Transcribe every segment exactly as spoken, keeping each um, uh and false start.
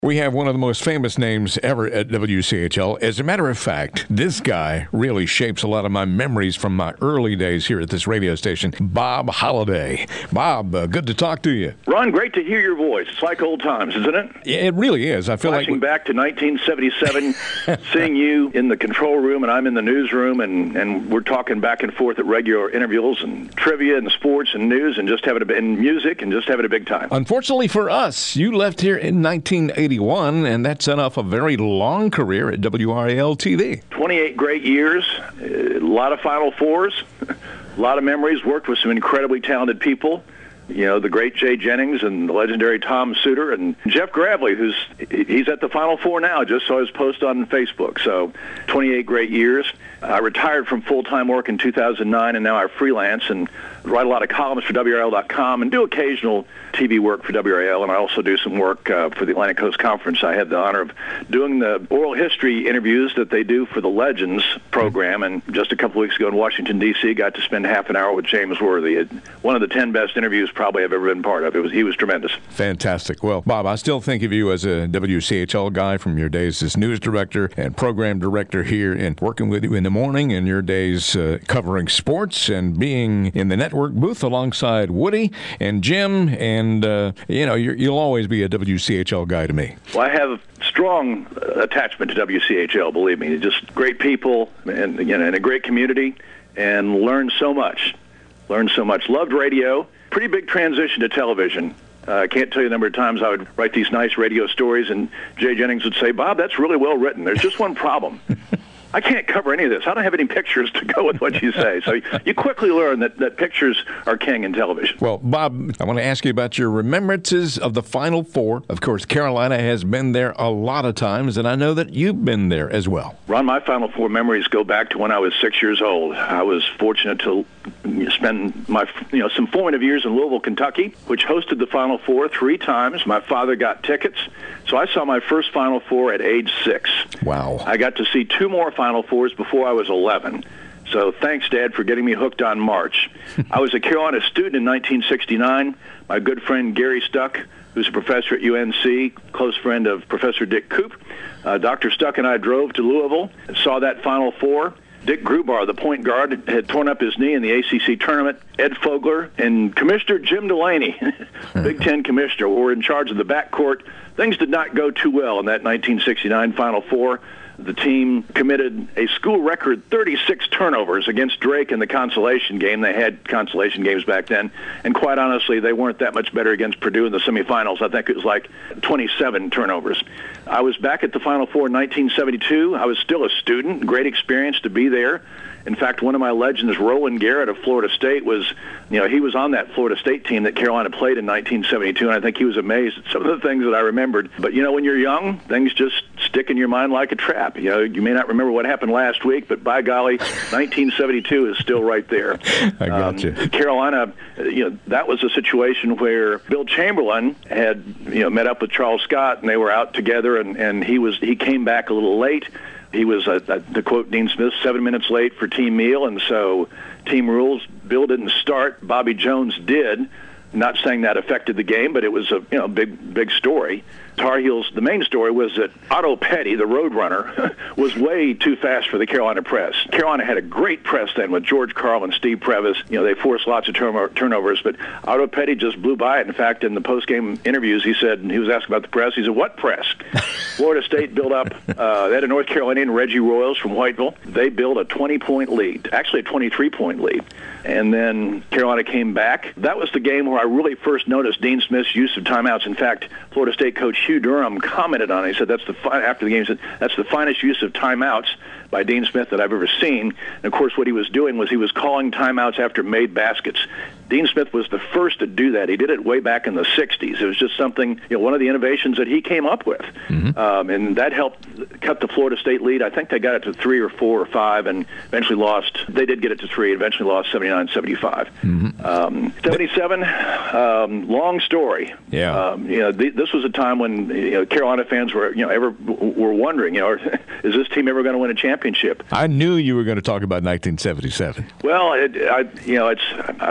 We have one of the most famous names ever at W C H L. As a matter of fact, this guy really shapes a lot of my memories from my early days here at this radio station, Bob Holliday. Bob, uh, good to talk to you. Ron, great to hear your voice. It's like old times, isn't it? It really is. I feel Flashing like... back to nineteen seventy-seven, seeing you in the control room and I'm in the newsroom, and, and we're talking back and forth at regular intervals and trivia and sports and news and just having a, and music and just having a big time. Unfortunately for us, you left here in nineteen eighty-one, and that set off a very long career at W R A L T V. twenty-eight great years, a lot of Final Fours, a lot of memories, worked with some incredibly talented people. You know, the great Jay Jennings and the legendary Tom Suter and Jeff Gravely, who's he's at the Final Four now, just saw his post on Facebook. So twenty-eight great years. I retired from full-time work in two thousand nine, and now I freelance and write a lot of columns for W R L dot com and do occasional T V work for W R A L, and I also do some work uh, for the Atlantic Coast Conference. I had the honor of doing the oral history interviews that they do for the Legends program, and just a couple weeks ago in Washington, D C, got to spend half an hour with James Worthy. It, one of the ten best interviews probably I've ever been part of. It was He was tremendous. Fantastic. Well, Bob, I still think of you as a W C H L guy from your days as news director and program director here, and working with you in the morning, and your days uh, covering sports and being in the network booth alongside Woody and Jim, and uh, you know, you're, you'll always be a W C H L guy to me. Well, I have a strong uh, attachment to W C H L, believe me. Just great people and, you know, and a great community, and learned so much. Learned so much. Loved radio. Pretty big transition to television. Uh, I can't tell you the number of times I would write these nice radio stories, and Jay Jennings would say, "Bob, that's really well written. There's just one problem. I can't cover any of this. I don't have any pictures to go with what you say." So you quickly learn that, that pictures are king in television. Well, Bob, I want to ask you about your remembrances of the Final Four. Of course, Carolina has been there a lot of times, and I know that you've been there as well. Ron, my Final Four memories go back to when I was six years old. I was fortunate to spend my, you know, some formative years in Louisville, Kentucky, which hosted the Final Four three times. My father got tickets, so I saw my first Final Four at age six. Wow. I got to see two more Final Fours before I was eleven. So thanks, Dad, for getting me hooked on March. I was a Carolina student in nineteen sixty-nine. My good friend Gary Stuck, who's a professor at U N C, close friend of Professor Dick Koop. Uh, Doctor Stuck and I drove to Louisville and saw that Final Four. Dick Grubar, the point guard, had torn up his knee in the A C C tournament. Ed Fogler and Commissioner Jim Delaney, Big Ten commissioner, were in charge of the backcourt. Things did not go too well in that nineteen sixty-nine Final Four. The team committed a school record thirty-six turnovers against Drake in the consolation game. They had consolation games back then, and quite honestly, they weren't that much better against Purdue in the semifinals. I think it was like twenty-seven turnovers. I was back at the Final Four in nineteen seventy-two. I was still a student. Great experience to be there. In fact, one of my legends, Roland Garrett of Florida State, was, you know, he was on that Florida State team that Carolina played in nineteen seventy-two, and I think he was amazed at some of the things that I remembered. But, you know, when you're young, things just stick in your mind like a trap. You know, you may not remember what happened last week, but by golly, nineteen seventy-two is still right there. I got um, you. Carolina, you know, that was a situation where Bill Chamberlain had, you know, met up with Charles Scott, and they were out together, and, and he was he came back a little late. He was, uh, to quote Dean Smith, seven minutes late for team meal, and so team rules. Bill didn't start. Bobby Jones did. Not saying that affected the game, but it was a you know big big story. Tar Heels, the main story was that Otto Petty, the Roadrunner, was way too fast for the Carolina press. Carolina had a great press then with George Karl and Steve Previs. You know, they forced lots of turn- turnovers, but Otto Petty just blew by it. In fact, in the post-game interviews, he said, and he was asked about the press, he said, "What press?" Florida State built up, uh, they had a North Carolinian, Reggie Royals from Whiteville. They built a twenty-point lead, actually a twenty-three-point lead. And then Carolina came back. That was the game where I really first noticed Dean Smith's use of timeouts. In fact, Florida State coach Hugh Durham commented on it. He said that's the fi- after the game, he said that's the finest use of timeouts by Dean Smith that I've ever seen. And of course, what he was doing was he was calling timeouts after made baskets. Dean Smith was the first to do that. He did it way back in the sixties. It was just something, you know, one of the innovations that he came up with. Mm-hmm. Um, and that helped cut the Florida State lead. I think they got it to three or four or five and eventually lost. They did get it to three, eventually lost seventy-nine seventy-five. Mm-hmm. Um, seventy-seven, um, long story. Yeah. Um, you know, th- this was a time when, you know, Carolina fans were, you know, ever were wondering, you know, is this team ever going to win a championship? I knew you were going to talk about nineteen seventy-seven. Well, it, I, you know, it's. I remember I was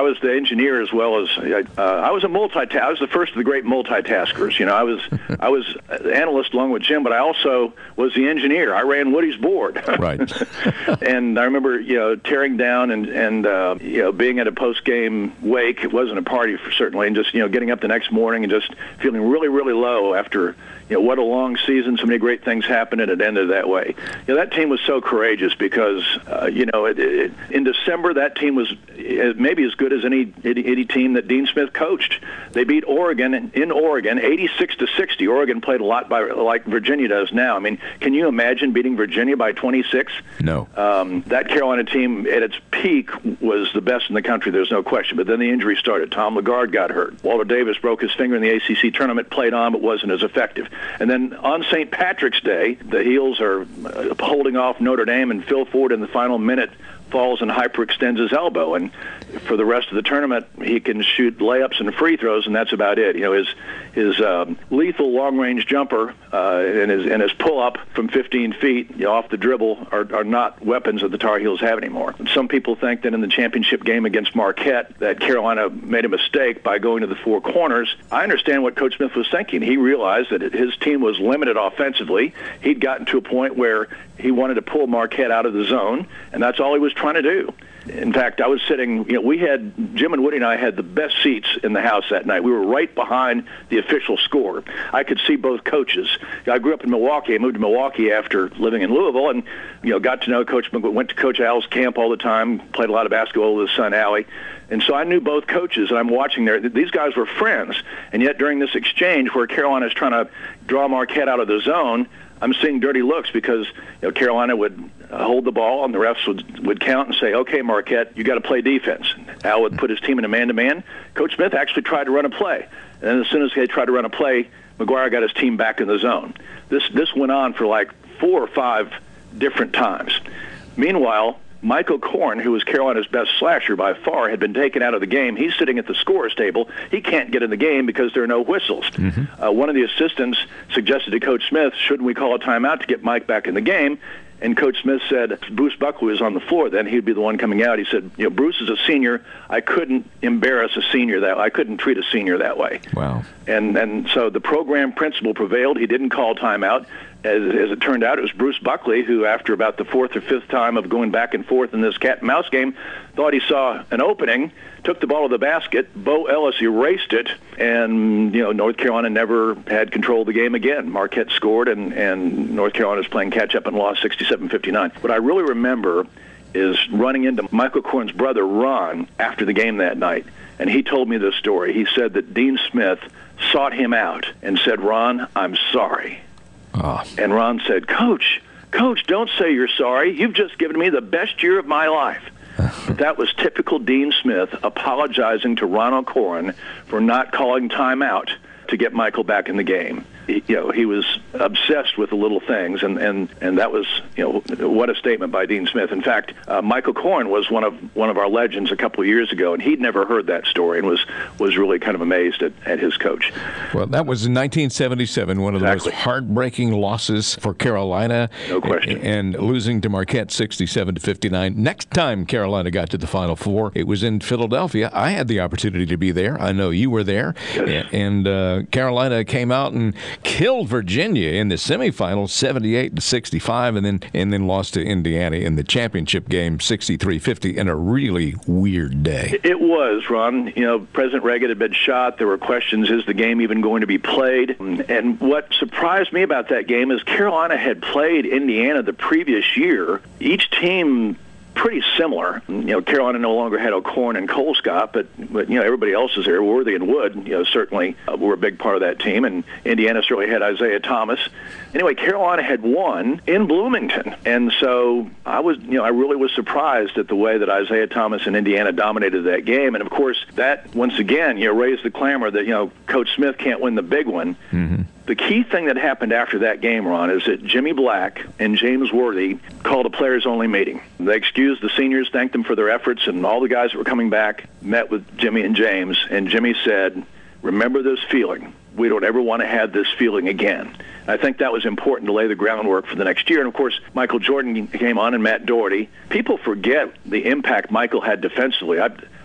was the engineer as well as uh, I was a multi. I was the first of the great multitaskers. You know, I was I was the analyst along with Jim, but I also was the engineer. I ran Woody's board. Right. And I remember, you know, tearing down and and uh, you know, being at a post game wake. It wasn't a party for certainly, and just, you know, getting up the next morning and just feeling really really low after, you know, what a long season, so many great things happened, and it ended that way. You know, that team was so courageous because, uh, you know, it, it, in December, that team was maybe as good as any, any any team that Dean Smith coached. They beat Oregon in Oregon, eighty-six to sixty. Oregon played a lot by like Virginia does now. I mean, can you imagine beating Virginia by twenty-six? No. Um, that Carolina team at its peak was the best in the country, there's no question. But then the injury started. Tom LaGarde got hurt. Walter Davis broke his finger in the A C C tournament, played on, but wasn't as effective. And then on Saint Patrick's Day, the Heels are holding off Notre Dame, and Phil Ford in the final minute falls and hyperextends his elbow, and for the rest of the tournament he can shoot layups and free throws, and that's about it. You know, his his um, lethal long-range jumper uh, and his and his pull-up from fifteen feet, you know, off the dribble are, are not weapons that the Tar Heels have anymore. Some people think that in the championship game against Marquette that Carolina made a mistake by going to the four corners. I understand what Coach Smith was thinking. He realized that his team was limited offensively. He'd gotten to a point where he wanted to pull Marquette out of the zone, and that's all he was trying to do. In fact, I was sitting, you know, we had, Jim and Woody and I had the best seats in the house that night. We were right behind the official score. I could see both coaches. I grew up in Milwaukee. I moved to Milwaukee after living in Louisville, and, you know, got to know Coach, went to Coach Al's camp all the time, played a lot of basketball with his son, Allie. And so I knew both coaches, and I'm watching there. These guys were friends, and yet during this exchange where Carolina is trying to draw Marquette out of the zone, I'm seeing dirty looks because, you know, Carolina would uh, hold the ball, and the refs would would count and say, "Okay, Marquette, you got to play defense." Al would put his team in a man-to-man. Coach Smith actually tried to run a play, and then as soon as they tried to run a play, McGuire got his team back in the zone. This this went on for like four or five different times. Meanwhile, Michael Korn, who was Carolina's best slasher by far, had been taken out of the game. He's sitting at the scorer's table. He can't get in the game because there are no whistles. Mm-hmm. Uh, one of the assistants suggested to Coach Smith, shouldn't we call a timeout to get Mike back in the game? And Coach Smith said, Bruce Buckley was on the floor then. He'd be the one coming out. He said, you know, Bruce is a senior. I couldn't embarrass a senior that way. I couldn't treat a senior that way. Wow. And and so the program principal prevailed. He didn't call timeout. As, as it turned out, it was Bruce Buckley who, after about the fourth or fifth time of going back and forth in this cat and mouse game, thought he saw an opening, took the ball to the basket. Bo Ellis erased it, and, you know, North Carolina never had control of the game again. Marquette scored, and, and North Carolina's playing catch-up and lost sixty-seven fifty-nine. What I really remember is running into Michael Korn's brother, Ron, after the game that night, and he told me this story. He said that Dean Smith sought him out and said, "Ron, I'm sorry." Oh. And Ron said, Coach, Coach, don't say you're sorry. You've just given me the best year of my life. But that was typical Dean Smith apologizing to Ronald Korn for not calling timeout to get Michael back in the game. He, you know, he was obsessed with the little things, and, and, and that was, you know, what a statement by Dean Smith. In fact, uh, Michael Korn was one of one of our legends a couple of years ago, and he'd never heard that story and was, was really kind of amazed at, at his coach. Well, that was in nineteen seventy-seven, one of exactly. the most heartbreaking losses for Carolina. No question. And losing to Marquette sixty-seven to fifty-nine. Next time Carolina got to the Final Four, it was in Philadelphia. I had the opportunity to be there. I know you were there. Yes. And uh, Carolina came out and killed Virginia in the semifinals, seventy-eight to sixty-five, and then and then lost to Indiana in the championship game, sixty-three fifty, in a really weird day. It was, Ron. You know, President Reagan had been shot. There were questions, is the game even going to be played? And what surprised me about that game is Carolina had played Indiana the previous year. Each team pretty similar. You know, Carolina no longer had O'Korn and Colescott, but, but, you know, everybody else is there. Worthy and Wood, you know, certainly uh, were a big part of that team, and Indiana certainly had Isaiah Thomas. Anyway, Carolina had won in Bloomington, and so I was, you know, I really was surprised at the way that Isaiah Thomas and Indiana dominated that game, and of course, that, once again, you know, raised the clamor that, you know, Coach Smith can't win the big one. Mm-hmm. The key thing that happened after that game, Ron, is that Jimmy Black and James Worthy called a players-only meeting. They excused the seniors, thanked them for their efforts, and all the guys that were coming back met with Jimmy and James, and Jimmy said, remember this feeling. We don't ever want to have this feeling again. I think that was important to lay the groundwork for the next year. And, of course, Michael Jordan came on and Matt Doherty. People forget the impact Michael had defensively. I,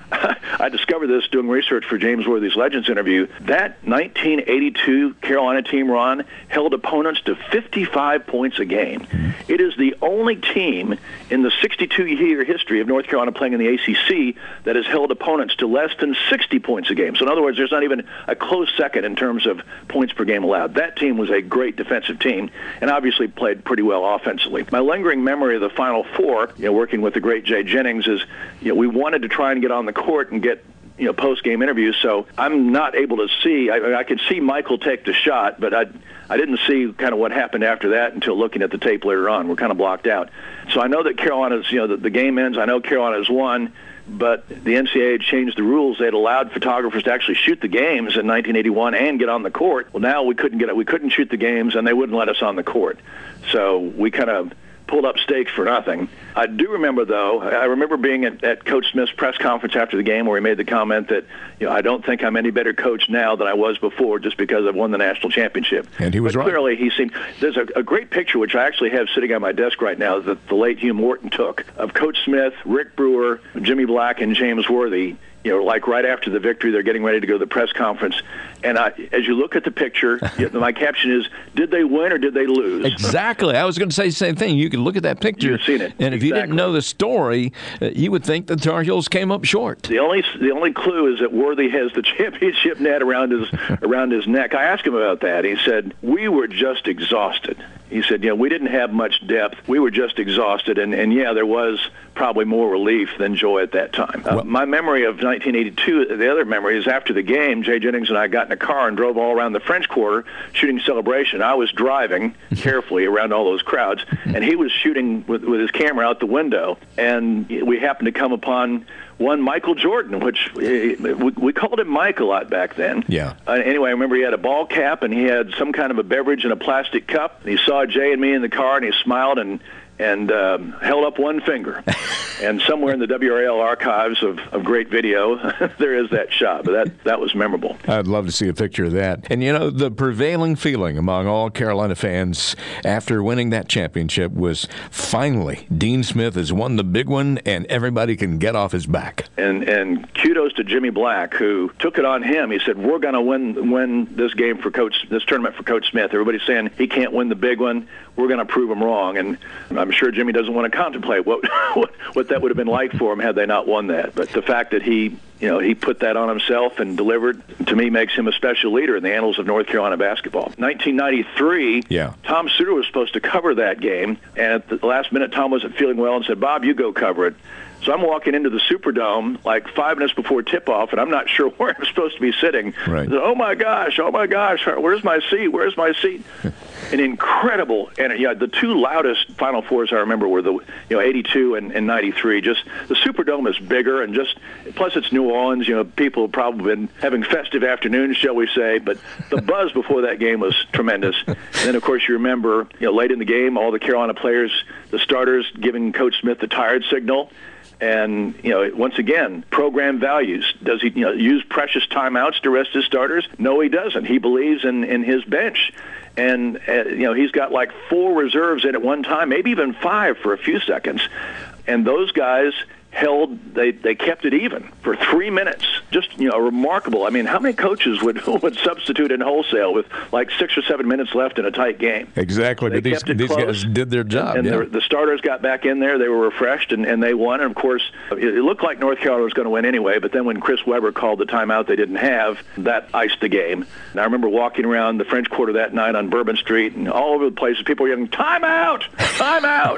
I discovered this doing research for James Worthy's Legends interview. That nineteen eighty-two Carolina team, Ron, held opponents to fifty-five points a game. Mm-hmm. It is the only team in the sixty-two-year history of North Carolina playing in the A C C that has held opponents to less than sixty points a game. So in other words, there's not even a close second in terms of points per game allowed. That team was a great defensive team and obviously played pretty well offensively. My lingering memory of the Final Four, you know, working with the great Jay Jennings, is, you know, we wanted to try and get on the court and get, you know, post-game interviews. So I'm not able to see. I, I could see Michael take the shot, but I I didn't see kind of what happened after that until looking at the tape later on. We're kind of blocked out. So I know that Carolina's, you know, the, the game ends. I know Carolina's won, but the N C double A had changed the rules. They had allowed photographers to actually shoot the games in nineteen eighty-one and get on the court. Well, now we couldn't get it. We couldn't shoot the games, and they wouldn't let us on the court. So we kind of pulled up stakes for nothing. I do remember, though, I remember being at, at Coach Smith's press conference after the game where he made the comment that, you know, I don't think I'm any better coach now than I was before just because I've won the national championship. And he was but right. Clearly, he seemed, there's a, a great picture, which I actually have sitting on my desk right now, that the late Hugh Morton took, of Coach Smith, Rick Brewer, Jimmy Black, and James Worthy. You know, like right after the victory, they're getting ready to go to the press conference. And I, as you look at the picture, my caption is, did they win or did they lose? Exactly. I was going to say the same thing. You can look at that picture. You've seen it. And if exactly. you didn't know the story, uh, you would think the Tar Heels came up short. The only the only clue is that Worthy has the championship net around his around his neck. I asked him about that. He said, we were just exhausted. He said, you know, we didn't have much depth. We were just exhausted. And, and yeah, there was probably more relief than joy at that time. Uh, well, my memory of nineteen eighty-two, the other memory is after the game, Jay Jennings and I got in a car and drove all around the French Quarter shooting Celebration. I was driving carefully around all those crowds, and he was shooting with, with his camera out the window. And we happened to come upon one Michael Jordan, which we, we called him Mike a lot back then. Yeah. Uh, anyway, I remember he had a ball cap and he had some kind of a beverage in a plastic cup. And he saw Jay and me in the car and he smiled and and um, held up one finger. And somewhere in the W R L archives of, of great video, there is that shot. But that, that was memorable. I'd love to see a picture of that. And, you know, the prevailing feeling among all Carolina fans after winning that championship was, finally, Dean Smith has won the big one, and everybody can get off his back. And and kudos to Jimmy Black, who took it on him. He said, we're going to win win this game for Coach, this tournament for Coach Smith. Everybody's saying he can't win the big one. We're going to prove him wrong. And I'm sure Jimmy doesn't want to contemplate what, what what that would have been like for him had they not won that. But the fact that he, you know, he put that on himself and delivered, to me, makes him a special leader in the annals of North Carolina basketball. nineteen ninety-three, yeah. Tom Suter was supposed to cover that game, and at the last minute, Tom wasn't feeling well and said, Bob, you go cover it. So I'm walking into the Superdome like five minutes before tip-off, and I'm not sure where I'm supposed to be sitting. Right. I said, oh, my gosh, oh, my gosh, where's my seat? Where's my seat? An incredible, and yeah, the two loudest Final Fours I remember were the, you know, eighty-two and, and ninety-three. Just the Superdome is bigger, and just plus it's New Orleans. You know, people have probably been having festive afternoons, shall we say? But the buzz before that game was tremendous. And then, of course, you remember, you know, late in the game, all the Carolina players, the starters, giving Coach Smith the tired signal. And, you know, once again, program values. Does he, you know, use precious timeouts to rest his starters? No, he doesn't. He believes in, in his bench. And, uh, you know, he's got like four reserves in at one time, maybe even five for a few seconds. And those guys held, they, they kept it even for three minutes. Just, you know, remarkable. I mean, how many coaches would would substitute in wholesale with like six or seven minutes left in a tight game? Exactly. They but these, kept it these close, guys did their job. And yeah. the, the starters got back in there. They were refreshed, and, and they won. And, of course, it, it looked like North Carolina was going to win anyway, but then when Chris Webber called the timeout they didn't have, that iced the game. And I remember walking around the French Quarter that night on Bourbon Street, and all over the place, people were yelling, timeout! Timeout!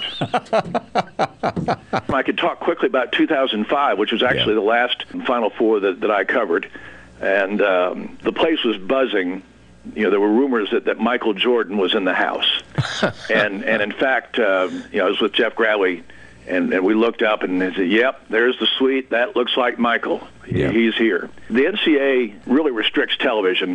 I could talk quickly about two thousand five, which was actually yeah. the last Final Four that, that I covered. And um, the place was buzzing. You know, there were rumors that, that Michael Jordan was in the house. and and in fact, uh, you know, I was with Jeff Gradley, and, and we looked up and they said, yep, there's the suite. That looks like Michael. Yeah. He's here. The N C double A really restricts television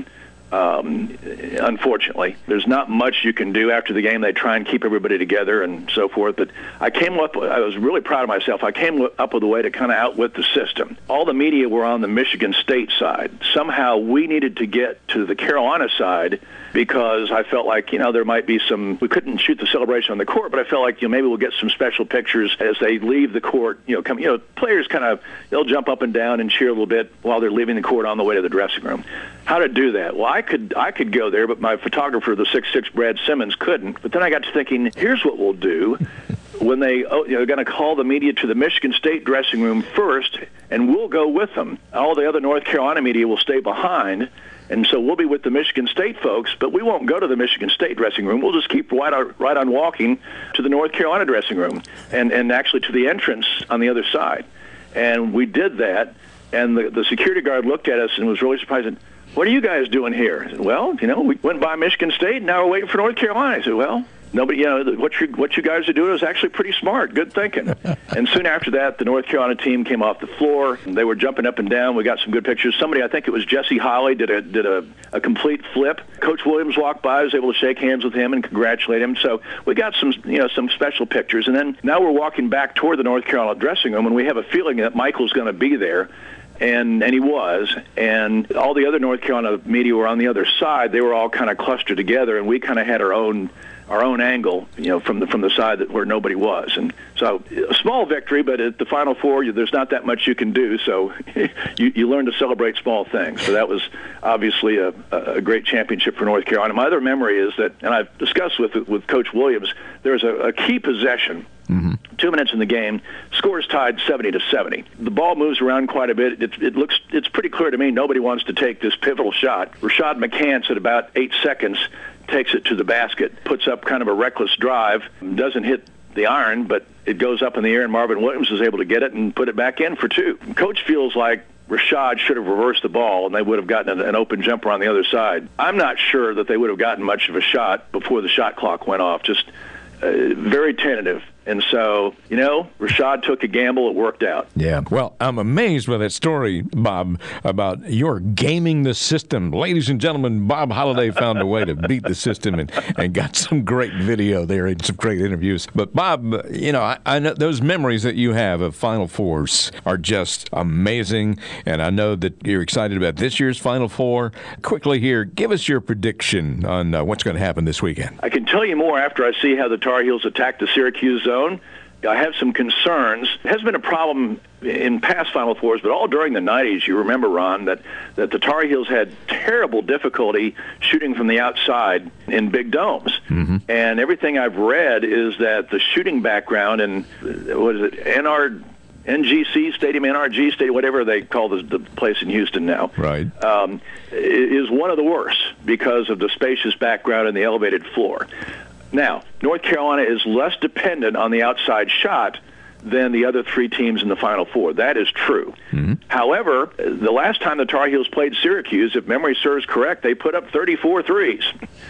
Um, unfortunately, there's not much you can do after the game. They try and keep everybody together and so forth. But I came up, I was really proud of myself. I came up with a way to kind of outwit the system. All the media were on the Michigan State side. Somehow we needed to get to the Carolina side because I felt like, you know, there might be some, we couldn't shoot the celebration on the court, but I felt like, you know, maybe we'll get some special pictures as they leave the court. You know, come, you know, players kind of, they'll jump up and down and cheer a little bit while they're leaving the court on the way to the dressing room. How to do that? Well, I could I could go there, but my photographer, the six six Brad Simmons, couldn't. But then I got to thinking, here's what we'll do. When they, oh, you know, they're going to call the media to the Michigan State dressing room first, and we'll go with them. All the other North Carolina media will stay behind, and so we'll be with the Michigan State folks, but we won't go to the Michigan State dressing room. We'll just keep right on, right on walking to the North Carolina dressing room and, and actually to the entrance on the other side. And we did that, and the, the security guard looked at us and was really surprised. And, what are you guys doing here? I said, well, you know, we went by Michigan State, and now we're waiting for North Carolina. I said, well, nobody, you know, what you what you guys are doing is actually pretty smart. Good thinking. And soon after that, the North Carolina team came off the floor. They were jumping up and down. We got some good pictures. Somebody, I think it was Jesse Holley, did a did a, a complete flip. Coach Williams walked by. I was able to shake hands with him and congratulate him. So we got some, you know, some special pictures. And then now we're walking back toward the North Carolina dressing room, and we have a feeling that Michael's going to be there. And and he was, and all the other North Carolina media were on the other side. They were all kind of clustered together, and we kind of had our own our own angle, you know, from the from the side that where nobody was. And so a small victory, but at the Final Four, there's not that much you can do. So you you learn to celebrate small things. So that was obviously a, a great championship for North Carolina. My other memory is that, and I've discussed with with Coach Williams, there was a, a key possession. Mm-hmm. Two minutes in the game, scores tied seventy to seventy. The ball moves around quite a bit. It, it looks, it's pretty clear to me nobody wants to take this pivotal shot. Rashad McCants at about eight seconds takes it to the basket, puts up kind of a reckless drive, doesn't hit the iron, but it goes up in the air, and Marvin Williams is able to get it and put it back in for two. Coach feels like Rashad should have reversed the ball, and they would have gotten an open jumper on the other side. I'm not sure that they would have gotten much of a shot before the shot clock went off. Just uh, very tentative. And so, you know, Rashad took a gamble. It worked out. Yeah. Well, I'm amazed by that story, Bob, about your gaming the system. Ladies and gentlemen, Bob Holliday found a way to beat the system and, and got some great video there and some great interviews. But, Bob, you know, I, I know those memories that you have of Final Fours are just amazing. And I know that you're excited about this year's Final Four. Quickly here, give us your prediction on uh, what's going to happen this weekend. I can tell you more after I see how the Tar Heels attack the Syracuse zone. I have some concerns. It has been a problem in past Final Fours, but all during the nineties, you remember, Ron, that, that the Tar Heels had terrible difficulty shooting from the outside in big domes. Mm-hmm. And everything I've read is that the shooting background in, what is it, N R, N G C Stadium, N R G Stadium, whatever they call the, the place in Houston now, right, um, is one of the worst because of the spacious background and the elevated floor. Now, North Carolina is less dependent on the outside shot than the other three teams in the Final Four. That is true. Mm-hmm. However, the last time the Tar Heels played Syracuse, if memory serves correct, they put up thirty-four threes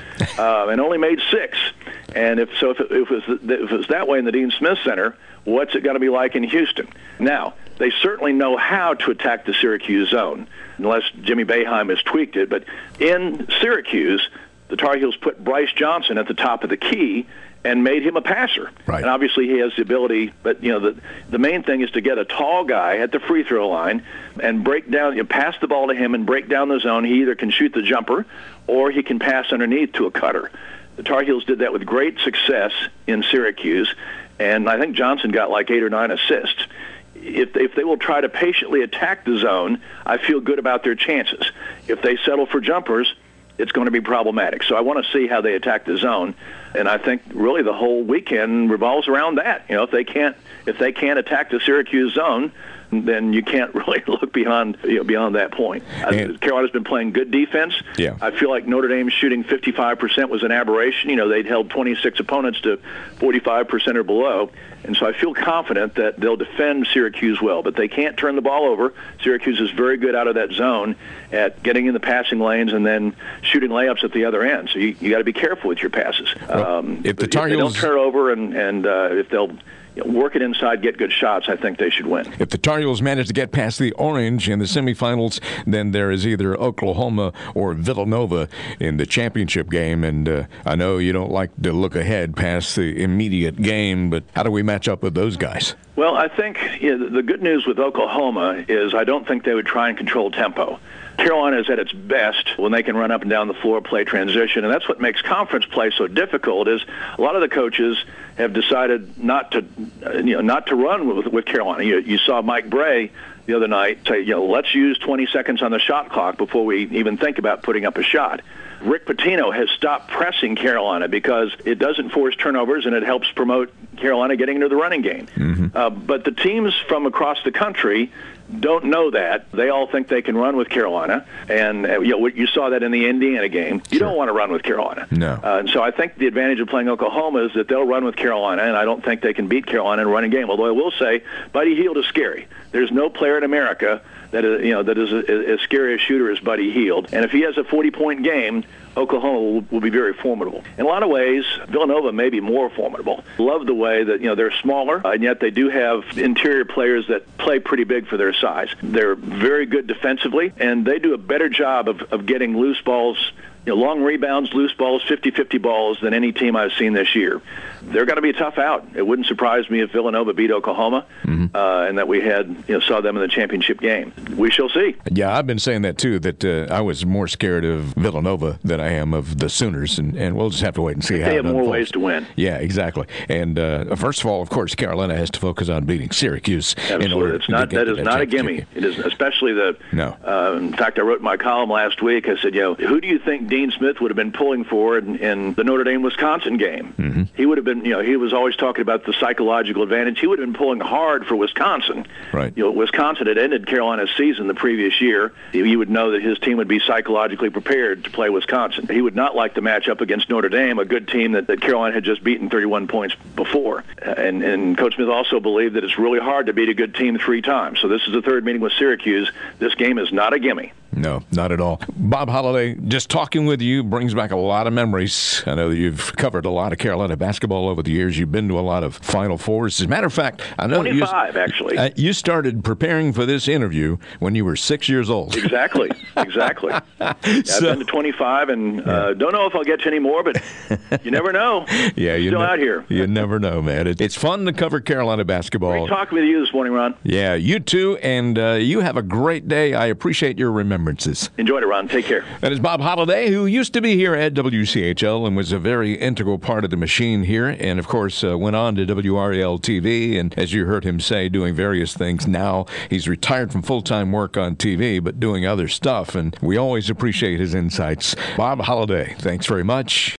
uh, and only made six. And if so, if it, if, it was, if it was that way in the Dean Smith Center, what's it going to be like in Houston? Now, they certainly know how to attack the Syracuse zone, unless Jimmy Boeheim has tweaked it. But in Syracuse, the Tar Heels put Bryce Johnson at the top of the key and made him a passer. Right. And obviously he has the ability, but you know the the main thing is to get a tall guy at the free throw line and break down, you know, pass the ball to him and break down the zone. He either can shoot the jumper or he can pass underneath to a cutter. The Tar Heels did that with great success in Syracuse, and I think Johnson got like eight or nine assists. If if they will try to patiently attack the zone, I feel good about their chances. If they settle for jumpers, it's going to be problematic. So I want to see how they attack the zone, and I think really the whole weekend revolves around that. You know, if they can't if they can't attack the Syracuse zone, then you can't really look beyond you know, beyond that point. And Carolina's been playing good defense. Yeah. I feel like Notre Dame shooting fifty-five percent was an aberration. You know, they'd held twenty-six opponents to forty-five percent or below. And so I feel confident that they'll defend Syracuse well, but they can't turn the ball over. Syracuse is very good out of that zone at getting in the passing lanes and then shooting layups at the other end. So you, you got to be careful with your passes. Uh, Well, um, if the if Tar they don't Heels turn over and, and uh, if they'll you know, work it inside, get good shots, I think they should win. If the Tar Heels manage to get past the Orange in the semifinals, then there is either Oklahoma or Villanova in the championship game. And uh, I know you don't like to look ahead past the immediate game, but how do we match up with those guys? Well, I think you know, the good news with Oklahoma is I don't think they would try and control tempo. Carolina is at its best when they can run up and down the floor, play transition, and that's what makes conference play so difficult. Is a lot of the coaches have decided not to, you know, not to run with, with Carolina. You, you saw Mike Bray the other night say, you know, let's use twenty seconds on the shot clock before we even think about putting up a shot. Rick Pitino has stopped pressing Carolina because it doesn't force turnovers and it helps promote Carolina getting into the running game. Mm-hmm. Uh, but the teams from across the country don't know that. They all think they can run with Carolina, and uh, you know, you saw that in the Indiana game. You Sure. don't want to run with Carolina. No. Uh, and so I think the advantage of playing Oklahoma is that they'll run with Carolina, and I don't think they can beat Carolina in a running game. Although I will say, Buddy Hield is scary. There's no player in America that is, you know, that is a, as scary a shooter as Buddy Hield. And if he has a forty-point game, Oklahoma will, will be very formidable. In a lot of ways, Villanova may be more formidable. Love the way that, you know, they're smaller, and yet they do have interior players that play pretty big for their size. They're very good defensively, and they do a better job of, of getting loose balls, you know, long rebounds, loose balls, fifty-fifty balls than any team I've seen this year. They're going to be a tough out. It wouldn't surprise me if Villanova beat Oklahoma, mm-hmm. uh, and that we had, you know, saw them in the championship game. We shall see. Yeah, I've been saying that too, that uh, I was more scared of Villanova than I am of the Sooners, and, and we'll just have to wait and see how they it have more unfolds. ways to win. Yeah, exactly. And uh, first of all, of course, Carolina has to focus on beating Syracuse. Absolutely. In order it's to not, get that to is that not a championship gimme. It is especially the. No. Uh, in fact, I wrote in my column last week. I said, you know, who do you think Dean Smith would have been pulling for in, in the Notre Dame Wisconsin game? Mm-hmm. He would have been. You know, he was always talking about the psychological advantage. He would have been pulling hard for Wisconsin. Right. You know, Wisconsin had ended Carolina's season the previous year. He would know that his team would be psychologically prepared to play Wisconsin. He would not like the matchup against Notre Dame, a good team that, that Carolina had just beaten thirty-one points before. And, and Coach Smith also believed that it's really hard to beat a good team three times. So this is the third meeting with Syracuse. This game is not a gimme. No, not at all. Bob Holliday, just talking with you brings back a lot of memories. I know that you've covered a lot of Carolina basketball over the years. You've been to a lot of Final Fours. As a matter of fact, I know twenty-five, you, actually. Uh, you started preparing for this interview when you were six years old. Exactly, exactly. Yeah, So, I've been to twenty-five, and uh, don't know if I'll get to any more, but you never know. Yeah, you're still ne- out here. You never know, man. It, it's fun to cover Carolina basketball. Great talking with you this morning, Ron. Yeah, you too, and uh, you have a great day. I appreciate your remembrances. Enjoyed it, Ron. Take care. That is Bob Holliday, who used to be here at W C H L and was a very integral part of the machine here, and of course uh, went on to W R A L T V, and as you heard him say, doing various things. Now he's retired from full-time work on T V, but doing other stuff, and we always appreciate his insights. Bob Holliday, thanks very much.